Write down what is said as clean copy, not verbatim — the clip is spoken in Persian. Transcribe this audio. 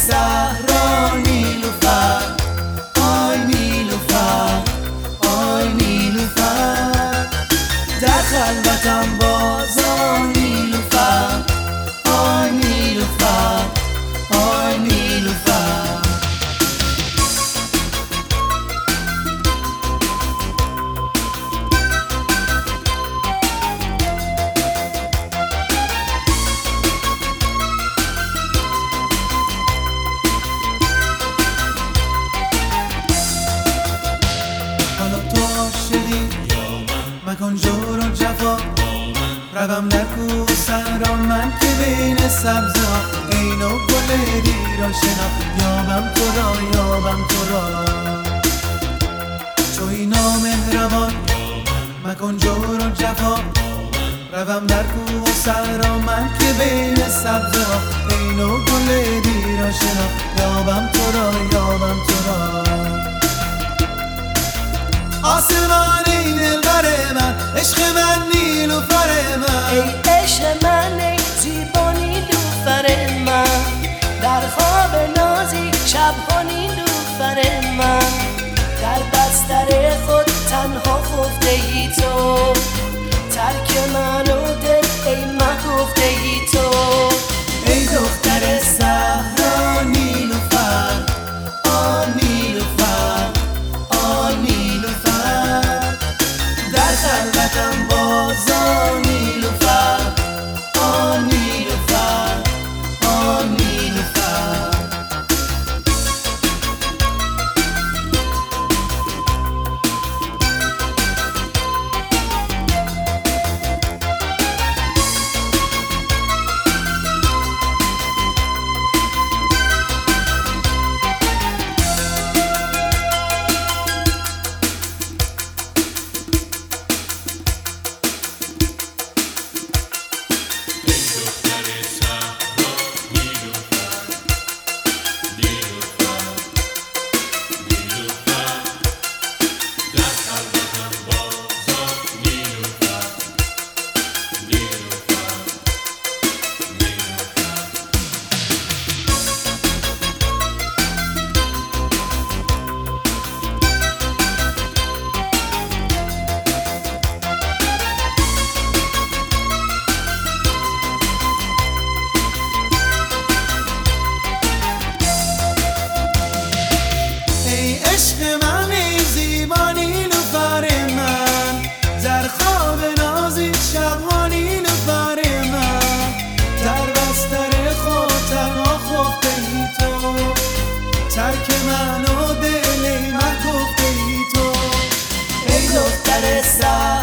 صحرا نیلوفر، آی نیلوفر، آی نیلوفر، در خلوتم بازا نیلوفر، آی نیلوفر، آی نیلوفر. مکن جور و جفا، روم نکو صحرا من که بین سبزه ها، عین و گل دیر آشنا، یابم تو را، یابم تو را. چوی نامهربان مکن جور و جفا، روم در کوه و صحرا من که بین سبزه ها، عین و گل دیر آشنا، یابم تو را، یابم تو را. آسمان ای دلبر من، عشق من نیلوفر من، ای عشق من، ای زیبا نیلوفر من، در خواب نازی شبها نیلوفر من، در بستر خود تنها خفته ای تو، ترک من و دل ای مگفته ای تو. ای دختر صحرا نیلوفر، آ نیلوفر، آ نیلوفر، در خلوتم بازا نیلوفر، آ نیلوفر، آ نیلوفر. عشق من ای زیبا نیلوفر من، در خواب نازی شبها نیلوفر من، در بستر خود تنها خفته ای تو، ترک من و دل ای من گفته ای تو. ای دختر